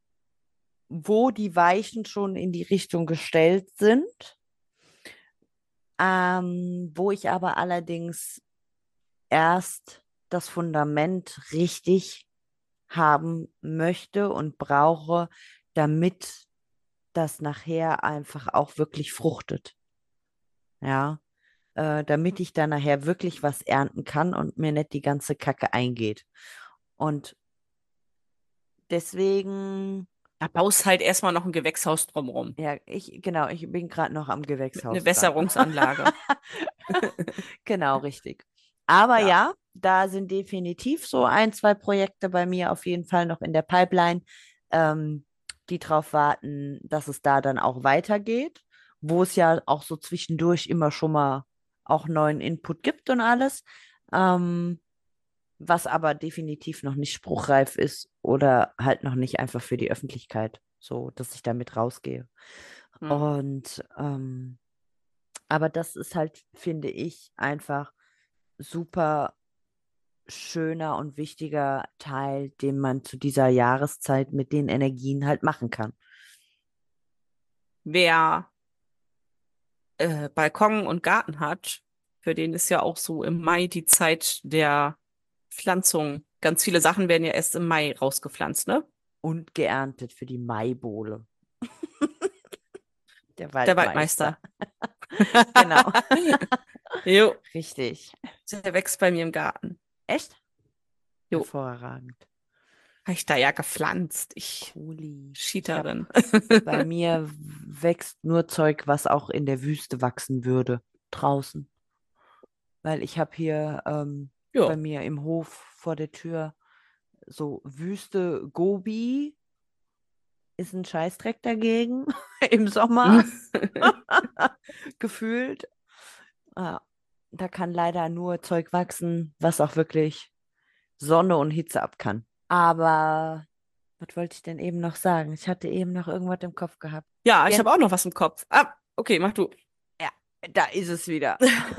wo die Weichen schon in die Richtung gestellt sind, wo ich aber allerdings erst das Fundament richtig haben möchte und brauche, damit das nachher einfach auch wirklich fruchtet. Ja, damit ich dann nachher wirklich was ernten kann und mir nicht die ganze Kacke eingeht. Und deswegen, Da baust halt erstmal noch ein Gewächshaus drumrum. ja, genau, ich bin gerade noch am Mit einer Gewächshaus dran. Wässerungsanlage. Genau, richtig. Aber Ja. ja, da sind definitiv so ein, zwei Projekte bei mir auf jeden Fall noch in der Pipeline, ähm, die darauf warten, dass es da dann auch weitergeht, wo es ja auch so zwischendurch immer schon mal auch neuen Input gibt und alles, was aber definitiv noch nicht spruchreif ist oder halt noch nicht einfach für die Öffentlichkeit, so dass ich damit rausgehe. Hm. Und aber das ist halt, finde ich, einfach super schöner und wichtiger Teil, den man zu dieser Jahreszeit mit den Energien halt machen kann. Wer Balkon und Garten hat, für den ist ja auch so im Mai die Zeit der Pflanzung. Ganz viele Sachen werden ja erst im Mai rausgepflanzt, ne? Und geerntet für die Maibohle, der Der Waldmeister. Waldmeister. Genau, Jo, richtig. der wächst bei mir im Garten. Echt? Jo, Hervorragend. habe ich da ja gepflanzt. Ich Cooli. Ich habe Cheaterin. bei mir wächst nur Zeug, was auch in der Wüste wachsen würde, draußen. Weil ich habe hier bei Ja. mir im Hof vor der Tür. So Wüste Gobi ist ein Scheißdreck dagegen im Sommer gefühlt. Ja, da kann leider nur Zeug wachsen, was auch wirklich Sonne und Hitze ab kann. Aber was wollte ich denn eben noch sagen? Ich hatte eben noch irgendwas im Kopf gehabt. Ja, ich Gen habe auch noch was im Kopf. Ah, okay, mach du. ja, da ist es wieder.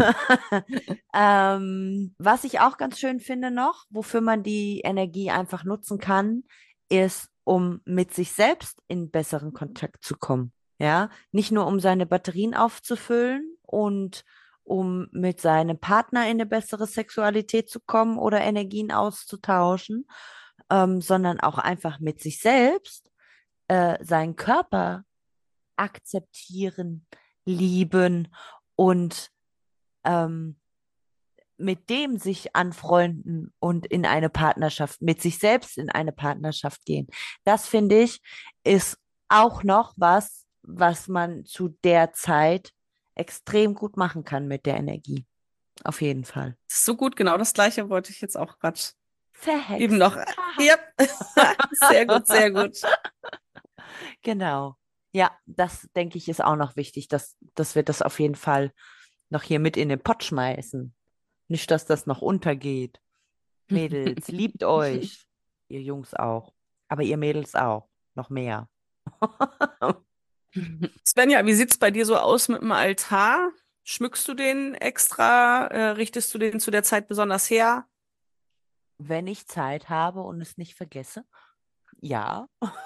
Was ich auch ganz schön finde noch, wofür man die Energie einfach nutzen kann, ist, um mit sich selbst in besseren Kontakt zu kommen. Ja, nicht nur um seine Batterien aufzufüllen und um mit seinem Partner in eine bessere Sexualität zu kommen oder Energien auszutauschen, sondern auch einfach mit sich selbst, seinen Körper akzeptieren, lieben und ähm, mit dem sich anfreunden und in eine Partnerschaft, mit sich selbst in eine Partnerschaft gehen. Das finde ich, ist auch noch was, was man zu der Zeit extrem gut machen kann mit der Energie. Auf jeden Fall. So gut, genau das Gleiche wollte ich jetzt auch gerade eben Verhext. noch. Haha. Ja, sehr gut, sehr gut. Genau. Ja, das denke ich ist auch noch wichtig, dass wir das auf jeden Fall noch hier mit in den Pott schmeißen. Nicht, dass das noch untergeht. Mädels, liebt euch. Ihr Jungs auch. Aber ihr Mädels auch. Noch mehr. Svenja, wie sieht's bei dir so aus mit dem Altar? Schmückst du den extra? Richtest du den zu der Zeit besonders her? Wenn ich Zeit habe und es nicht vergesse, ja.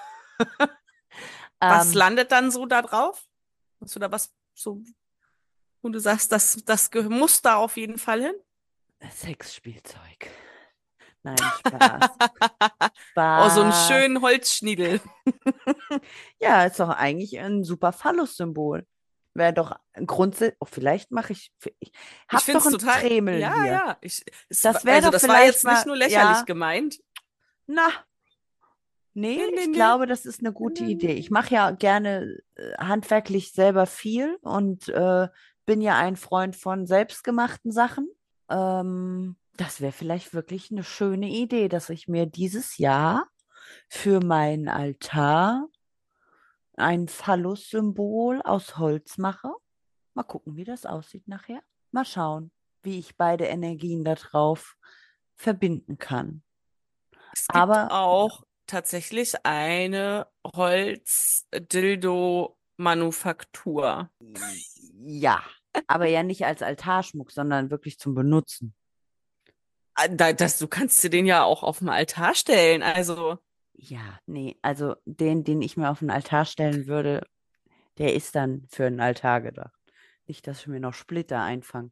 Was Ähm, landet dann so da drauf? Hast du da was so, wo du sagst, das muss da auf jeden Fall hin? Sexspielzeug. Nein, Spaß. Oh, so einen Spaß. schönen Holzschniedel. Ja, ist doch eigentlich ein super Phallus-Symbol. Wäre doch grundsätzlich, oh, vielleicht mache ich Ich hab finde doch es ein total, Tremel ja, hier. ja. Das wäre Also doch das war vielleicht jetzt nicht mal, nur lächerlich ja, gemeint. na, nee, Nee, nee, ich nee. glaube, das ist eine gute Idee. Ich mache ja gerne handwerklich selber viel und bin ja ein Freund von selbstgemachten Sachen. Das wäre vielleicht wirklich eine schöne Idee, dass ich mir dieses Jahr für meinen Altar ein Phallus-Symbol aus Holz mache. Mal gucken, wie das aussieht nachher. Mal schauen, wie ich beide Energien da drauf verbinden kann. Es gibt Aber auch tatsächlich eine Holz-Dildo-Manufaktur. ja, aber ja nicht als Altarschmuck, sondern wirklich zum Benutzen. Du kannst dir den ja auch auf dem Altar stellen. Also, Ja, nee, also den ich mir auf den Altar stellen würde, der ist dann für einen Altar gedacht. Nicht, dass ich mir noch Splitter einfange.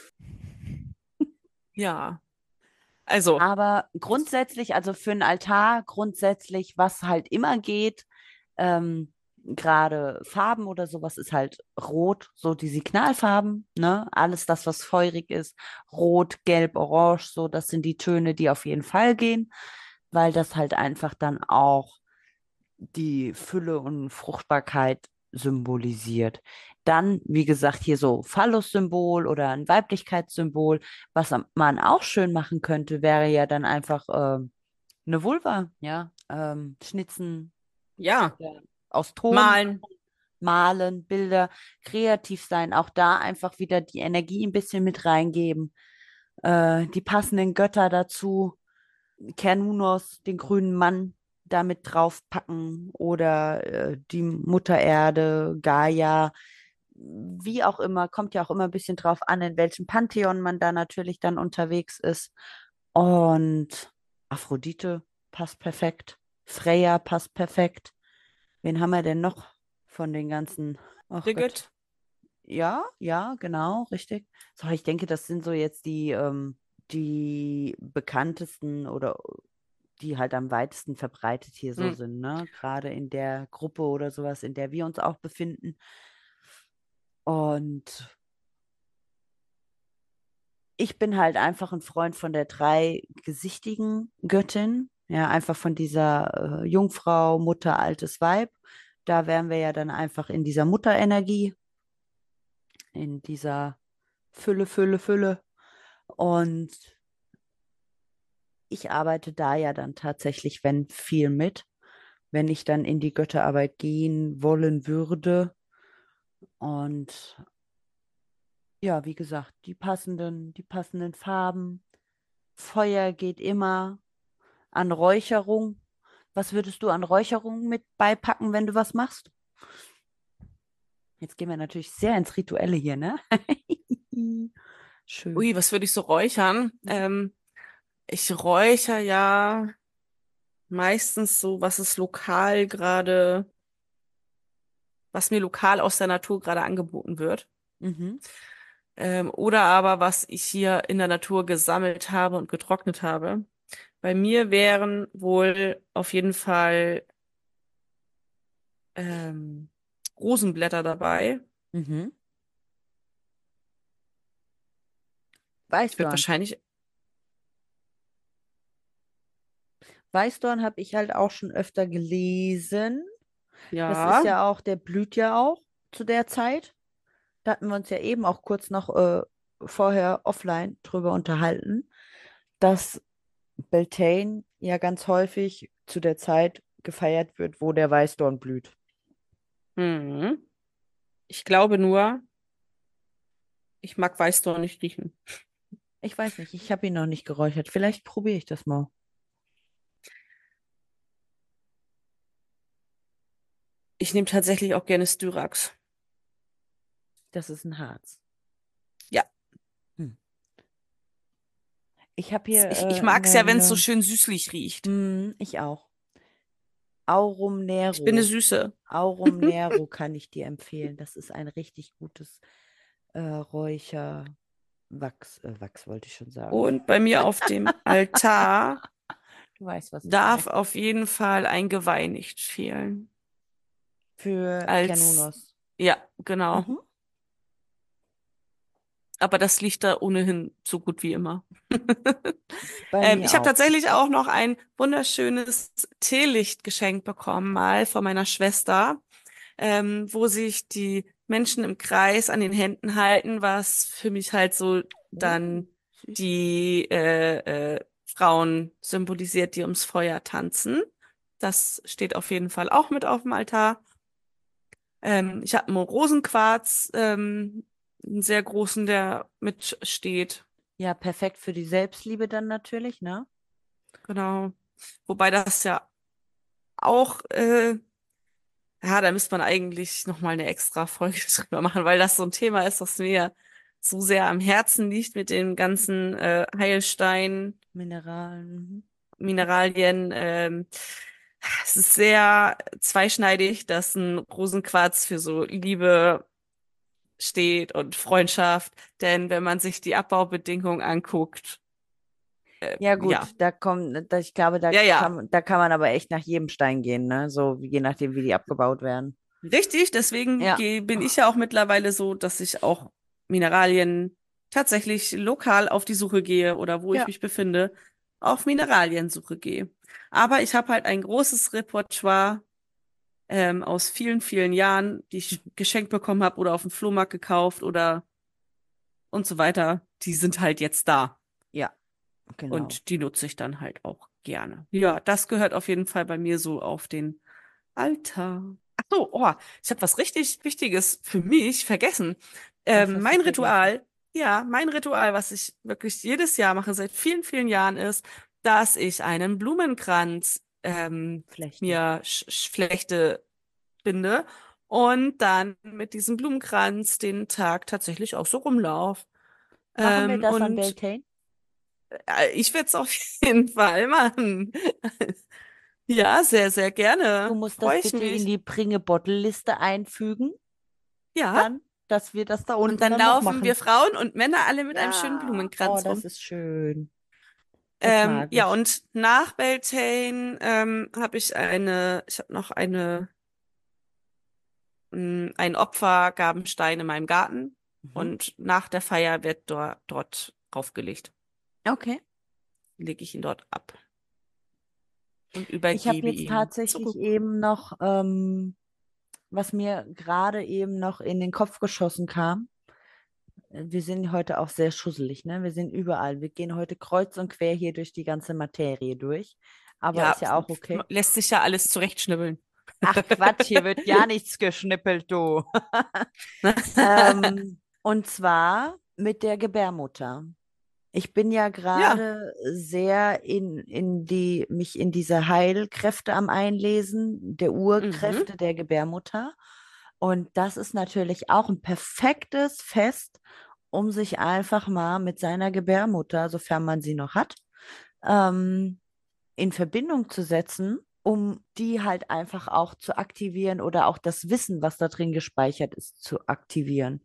ja. Also, Aber grundsätzlich, also für einen Altar, grundsätzlich, was halt immer geht, gerade Farben oder sowas, ist halt rot, so die Signalfarben, ne? Alles das, was feurig ist, rot, gelb, orange, so, das sind die Töne, die auf jeden Fall gehen, weil das halt einfach dann auch die Fülle und Fruchtbarkeit symbolisiert. Dann, wie gesagt, hier so Phallus-Symbol oder ein Weiblichkeitssymbol. Was man auch schön machen könnte, wäre ja dann einfach eine Vulva, ja, schnitzen ja, oder aus Ton malen. malen, Bilder, kreativ sein, auch da einfach wieder die Energie ein bisschen mit reingeben, die passenden Götter dazu. Cernunnos, den grünen Mann, damit draufpacken oder die Mutter Erde, Gaia, wie auch immer, kommt ja auch immer ein bisschen drauf an, in welchem Pantheon man da natürlich dann unterwegs ist. Und Aphrodite passt perfekt, Freya passt perfekt. Wen haben wir denn noch von den ganzen? Ach Gott. Brigitte. Ja, ja, genau, richtig. So, ich denke, das sind so jetzt die bekanntesten oder die halt am weitesten verbreitet hier so Hm. sind, ne? Gerade in der Gruppe oder sowas, in der wir uns auch befinden. Und ich bin halt einfach ein Freund von der dreigesichtigen Göttin, ja, einfach von dieser Jungfrau, Mutter, altes Weib. Da wären wir ja dann einfach in dieser Mutterenergie, in dieser Fülle, Fülle, Fülle. Und ich arbeite da ja dann tatsächlich, wenn viel mit, wenn ich dann in die Götterarbeit gehen wollen würde. Und ja, wie gesagt, die passenden Farben. Feuer geht immer. An Räucherung. Was würdest du an Räucherung mit beipacken, wenn du was machst? Jetzt gehen wir natürlich sehr ins Rituelle hier, ne? Schön. Ui, was würde ich so räuchern? Mhm. Ich räuchere ja meistens so, was es lokal gerade, was mir lokal aus der Natur gerade angeboten wird. Mhm. Oder aber was ich hier in der Natur gesammelt habe und getrocknet habe. Bei mir wären wohl auf jeden Fall ähm, Rosenblätter dabei. Mhm. Ich würde Weißdorn. wahrscheinlich, Weißdorn habe ich halt auch schon öfter gelesen. Das ist ja, ja auch, der blüht ja auch zu der Zeit. Da hatten wir uns ja eben auch kurz noch vorher offline drüber unterhalten, dass Beltane ja ganz häufig zu der Zeit gefeiert wird, wo der Weißdorn blüht. mhm. Ich glaube nur, ich mag Weißdorn nicht riechen. Ich weiß nicht, ich habe ihn noch nicht geräuchert. Vielleicht probiere ich das mal. Ich nehme tatsächlich auch gerne Styrax. Das ist ein Harz. Ja, Hm. Ich habe hier ich mag es ja, wenn es so schön süßlich riecht. ich auch. Aurum Ich bin eine Nero. Süße. Aurum Nero kann ich dir empfehlen. Das ist ein richtig gutes Räucherwachs. Wachs wollte ich schon sagen. Und bei mir auf dem Altar Du weißt, was ich meine. darf auf jeden Fall ein Geweih nicht fehlen. Für Als, Kernunos. ja, genau. Mhm. Aber das liegt da ohnehin so gut wie immer. Bei mir Ich habe auch. tatsächlich auch noch ein wunderschönes Teelicht geschenkt bekommen, mal von meiner Schwester, wo sich die Menschen im Kreis an den Händen halten, was für mich halt so dann Süß. die Frauen symbolisiert, die ums Feuer tanzen. Das steht auf jeden Fall auch mit auf dem Altar. Ich habe einen Rosenquarz, einen sehr großen, der mitsteht. Ja, perfekt für die Selbstliebe dann natürlich, ne? Genau. Wobei das ja auch, ja, da müsste man eigentlich nochmal eine extra Folge drüber machen, weil das so ein Thema ist, das mir so sehr am Herzen liegt mit den ganzen Heilstein, Mineralen. Mineralien. Es ist sehr zweischneidig, dass ein Rosenquarz für so Liebe steht und Freundschaft. Denn wenn man sich die Abbaubedingungen anguckt, Ja, ja, gut, ich glaube, ja, ja, da kann man aber echt nach jedem Stein gehen, ne? So, je nachdem, wie die abgebaut werden. richtig. Deswegen Ja, bin ich ja auch mittlerweile so, dass ich auch Mineralien tatsächlich lokal auf die Suche gehe oder wo ich ja. mich befinde, auf Mineraliensuche gehe. Aber ich habe halt ein großes Repertoire aus vielen, vielen Jahren, die ich geschenkt bekommen habe oder auf dem Flohmarkt gekauft oder und so weiter. Die sind halt jetzt da. Ja, genau. Und die nutze ich dann halt auch gerne. Ja, das gehört auf jeden Fall bei mir so auf den Altar. Ach so, oh, ich habe was richtig Wichtiges für mich vergessen. Was hast du Mein vergessen? Ritual, ja, mein Ritual, was ich wirklich jedes Jahr mache, seit vielen, vielen Jahren, ist, dass ich einen Blumenkranz Flechten. mir flechte, binde und dann mit diesem Blumenkranz den Tag tatsächlich auch so rumlaufe. Machen wir das an Und Beltane? ich werde es auf jeden Fall machen. Ja, sehr, sehr Du gerne. musst das Freue ich bitte in mich. die Bringe-Bottle-Liste einfügen, Ja. dann, dass wir das da Und unten dann dann noch laufen wir machen. Frauen und Männer alle mit einem schönen Ja, oh, Blumenkranz das rum. ist schön. Das mag Ja, ich. und nach Beltane ich habe noch einen Opfergabenstein in meinem Garten Mhm. und nach der Feier wird dort aufgelegt. Okay. Lege ich ihn dort ab und Ich habe übergebe jetzt ihn tatsächlich zurück. eben noch, was mir gerade eben noch in den Kopf geschossen kam. Wir sind heute auch sehr schusselig, ne? Wir sind überall. Wir gehen heute kreuz und quer hier durch die ganze Materie durch. Aber ist Ja, ja auch okay. lässt sich ja alles zurechtschnibbeln. Ach Quatsch, hier wird ja nichts geschnippelt, du. Und zwar mit der Gebärmutter. Ich bin ja Ja. gerade sehr mich in diese Heilkräfte am Einlesen, der Mhm. Urkräfte der Gebärmutter. Und das ist natürlich auch ein perfektes Fest, um sich einfach mal mit seiner Gebärmutter, sofern man sie noch hat, ähm, in Verbindung zu setzen, um die halt einfach auch zu aktivieren oder auch das Wissen, was da drin gespeichert ist, zu aktivieren.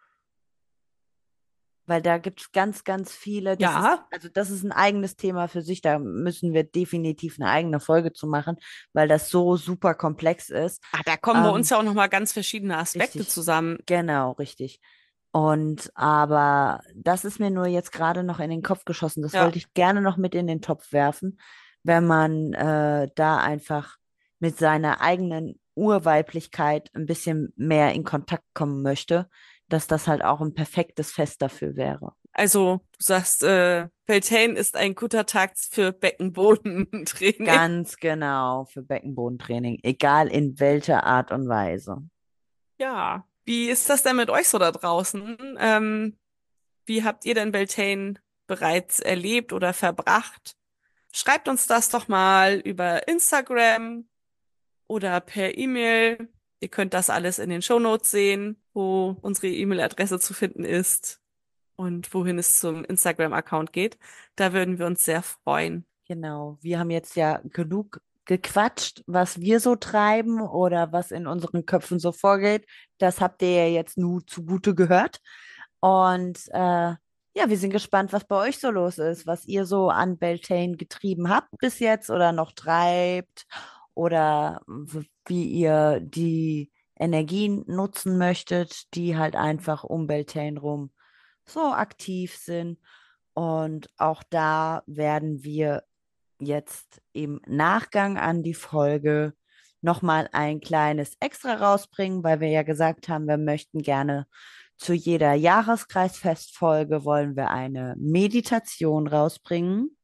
Weil da gibt es ganz, ganz viele, Ja. also das ist ein eigenes Thema für sich, da müssen wir definitiv eine eigene Folge zu machen, weil das so super komplex ist. Ah, da kommen bei uns Ähm, ja auch nochmal ganz verschiedene Aspekte Richtig, zusammen. genau, richtig. Und aber das ist mir nur jetzt gerade noch in den Kopf geschossen. Das Ja. wollte ich gerne noch mit in den Topf werfen, wenn man da einfach mit seiner eigenen Urweiblichkeit ein bisschen mehr in Kontakt kommen möchte, dass das halt auch ein perfektes Fest dafür wäre. Also, du sagst, Beltane ist ein guter Tag für Beckenbodentraining. Ganz genau für Beckenbodentraining, egal in welcher Art und Weise. Ja. Wie ist das denn mit euch so da draußen? Wie habt ihr denn Beltane bereits erlebt oder verbracht? Schreibt uns das doch mal über Instagram oder per E-Mail. Ihr könnt das alles in den Shownotes sehen, wo unsere E-Mail-Adresse zu finden ist und wohin es zum Instagram-Account geht. Da würden wir uns sehr freuen. Genau, wir haben jetzt ja genug gequatscht, was wir so treiben oder was in unseren Köpfen so vorgeht. Das habt ihr ja jetzt nur zugute gehört. Und ja, wir sind gespannt, was bei euch so los ist, was ihr so an Beltane getrieben habt bis jetzt oder noch treibt oder wie ihr die Energien nutzen möchtet, die halt einfach um Beltane rum so aktiv sind. Und auch da werden wir jetzt im Nachgang an die Folge nochmal ein kleines Extra rausbringen, weil wir ja gesagt haben, wir möchten gerne zu jeder Jahreskreisfestfolge wollen wir eine Meditation rausbringen.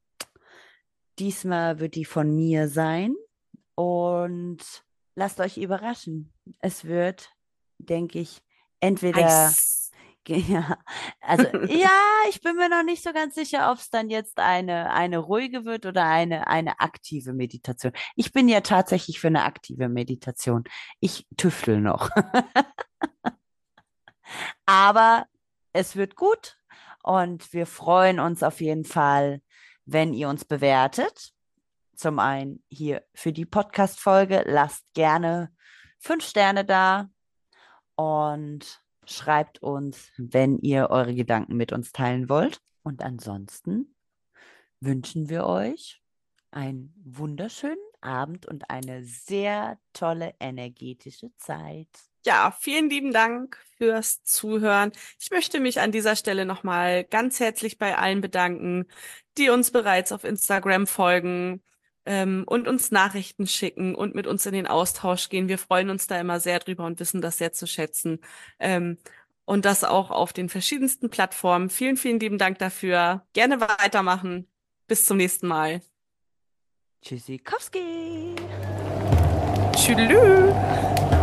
Diesmal wird die von mir sein und lasst euch überraschen. Es wird, denke ich, entweder Heiß. ja, also ja, ich bin mir noch nicht so ganz sicher, ob es dann jetzt eine ruhige wird oder eine aktive Meditation. Ich bin ja tatsächlich für eine aktive Meditation. Ich tüftel noch. Aber es wird gut und wir freuen uns auf jeden Fall, wenn ihr uns bewertet. Zum einen hier für die Podcast-Folge, lasst gerne 5 Sterne da und schreibt uns, wenn ihr eure Gedanken mit uns teilen wollt. Und ansonsten wünschen wir euch einen wunderschönen Abend und eine sehr tolle energetische Zeit. Ja, vielen lieben Dank fürs Zuhören. Ich möchte mich an dieser Stelle nochmal ganz herzlich bei allen bedanken, die uns bereits auf Instagram folgen, und uns Nachrichten schicken und mit uns in den Austausch gehen. Wir freuen uns da immer sehr drüber und wissen das sehr zu schätzen. Ähm, und das auch auf den verschiedensten Plattformen. Vielen, vielen lieben Dank dafür. Gerne weitermachen. Bis zum nächsten Mal. Tschüssikowski! Tschüss.